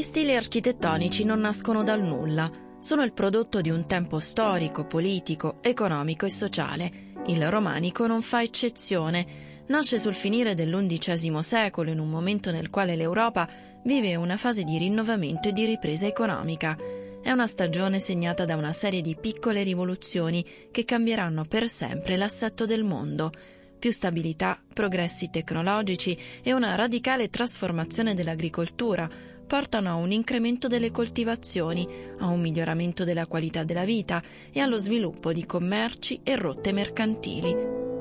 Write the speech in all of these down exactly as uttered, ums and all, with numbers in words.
stili architettonici non nascono dal nulla, sono il prodotto di un tempo storico, politico, economico e sociale. Il romanico non fa eccezione. Nasce sul finire dell'undicesimo secolo, in un momento nel quale l'Europa vive una fase di rinnovamento e di ripresa economica. È una stagione segnata da una serie di piccole rivoluzioni che cambieranno per sempre l'assetto del mondo. Più stabilità, progressi tecnologici e una radicale trasformazione dell'agricoltura portano a un incremento delle coltivazioni, a un miglioramento della qualità della vita e allo sviluppo di commerci e rotte mercantili.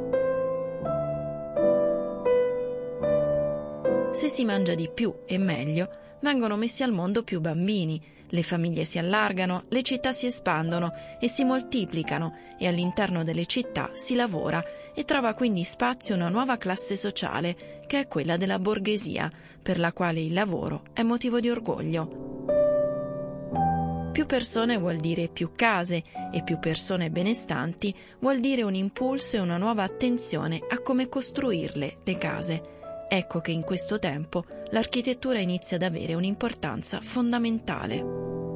Se si mangia di più e meglio, vengono messi al mondo più bambini, le famiglie si allargano, le città si espandono e si moltiplicano e all'interno delle città si lavora e trova quindi spazio una nuova classe sociale, che è quella della borghesia, per la quale il lavoro è motivo di orgoglio. Più persone vuol dire più case e più persone benestanti vuol dire un impulso e una nuova attenzione a come costruirle, le case. Ecco che in questo tempo l'architettura inizia ad avere un'importanza fondamentale.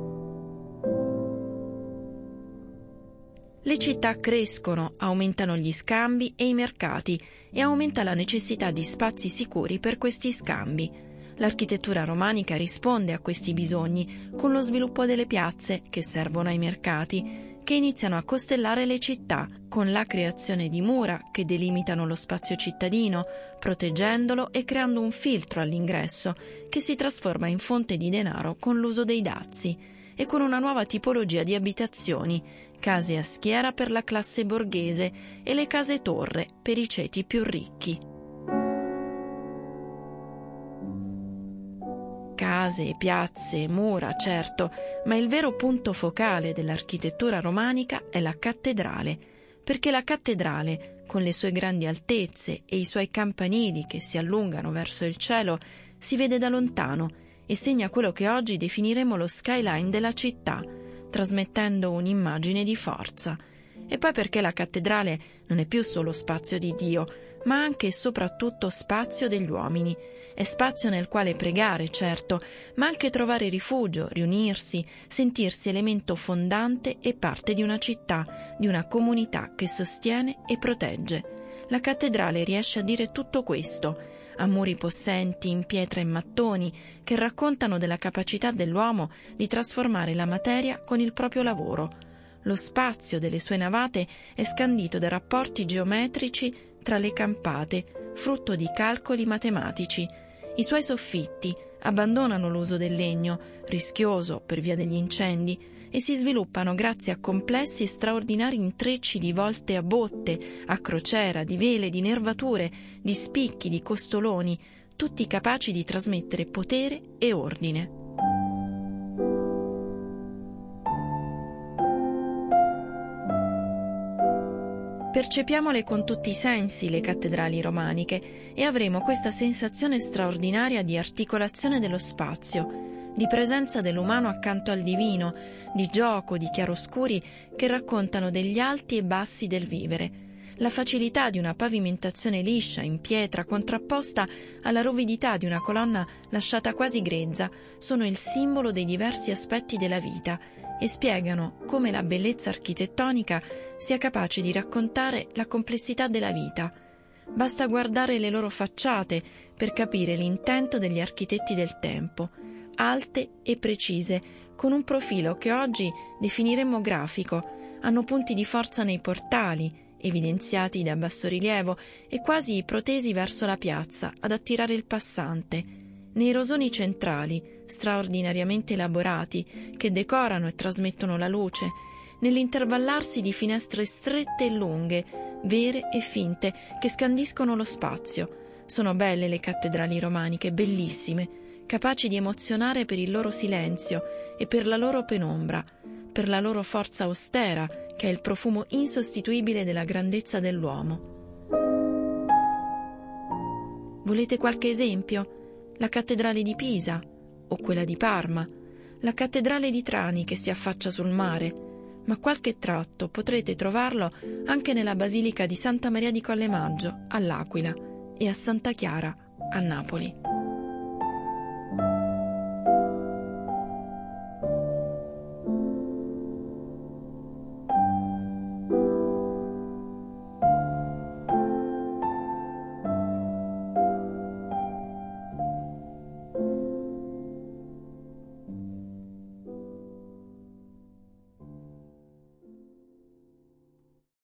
Le città crescono, aumentano gli scambi e i mercati e aumenta la necessità di spazi sicuri per questi scambi. L'architettura romanica risponde a questi bisogni con lo sviluppo delle piazze che servono ai mercati, che iniziano a costellare le città con la creazione di mura che delimitano lo spazio cittadino, proteggendolo e creando un filtro all'ingresso che si trasforma in fonte di denaro con l'uso dei dazi, e con una nuova tipologia di abitazioni, case a schiera per la classe borghese e le case torre per i ceti più ricchi. Case, piazze, mura, certo, ma il vero punto focale dell'architettura romanica è la cattedrale, perché la cattedrale, con le sue grandi altezze e i suoi campanili che si allungano verso il cielo, si vede da lontano e segna quello che oggi definiremo lo skyline della città, trasmettendo un'immagine di forza. E poi perché la cattedrale non è più solo spazio di Dio, ma anche e soprattutto spazio degli uomini. È spazio nel quale pregare, certo, ma anche trovare rifugio, riunirsi, sentirsi elemento fondante e parte di una città, di una comunità che sostiene e protegge. La cattedrale riesce a dire tutto questo, a muri possenti in pietra e mattoni che raccontano della capacità dell'uomo di trasformare la materia con il proprio lavoro. Lo spazio delle sue navate è scandito da rapporti geometrici tra le campate, frutto di calcoli matematici. I suoi soffitti abbandonano l'uso del legno, rischioso per via degli incendi, e si sviluppano grazie a complessi e straordinari intrecci di volte a botte, a crociera, di vele, di nervature, di spicchi, di costoloni, tutti capaci di trasmettere potere e ordine. Percepiamole con tutti i sensi le cattedrali romaniche e avremo questa sensazione straordinaria di articolazione dello spazio, di presenza dell'umano accanto al divino, di gioco, di chiaroscuri che raccontano degli alti e bassi del vivere. La facilità di una pavimentazione liscia, in pietra, contrapposta alla ruvidità di una colonna lasciata quasi grezza, sono il simbolo dei diversi aspetti della vita e spiegano come la bellezza architettonica sia capace di raccontare la complessità della vita. Basta guardare le loro facciate per capire l'intento degli architetti del tempo, alte e precise, con un profilo che oggi definiremmo grafico, hanno punti di forza nei portali, evidenziati da bassorilievo e quasi protesi verso la piazza, ad attirare il passante, nei rosoni centrali, straordinariamente elaborati, che decorano e trasmettono la luce, nell'intervallarsi di finestre strette e lunghe, vere e finte, che scandiscono lo spazio. Sono belle le cattedrali romaniche, bellissime, capaci di emozionare per il loro silenzio e per la loro penombra, per la loro forza austera, che è il profumo insostituibile della grandezza dell'uomo. Volete qualche esempio? La cattedrale di Pisa o quella di Parma, la cattedrale di Trani che si affaccia sul mare, ma qualche tratto potrete trovarlo anche nella basilica di Santa Maria di Colle Maggio all'Aquila e a Santa Chiara a Napoli.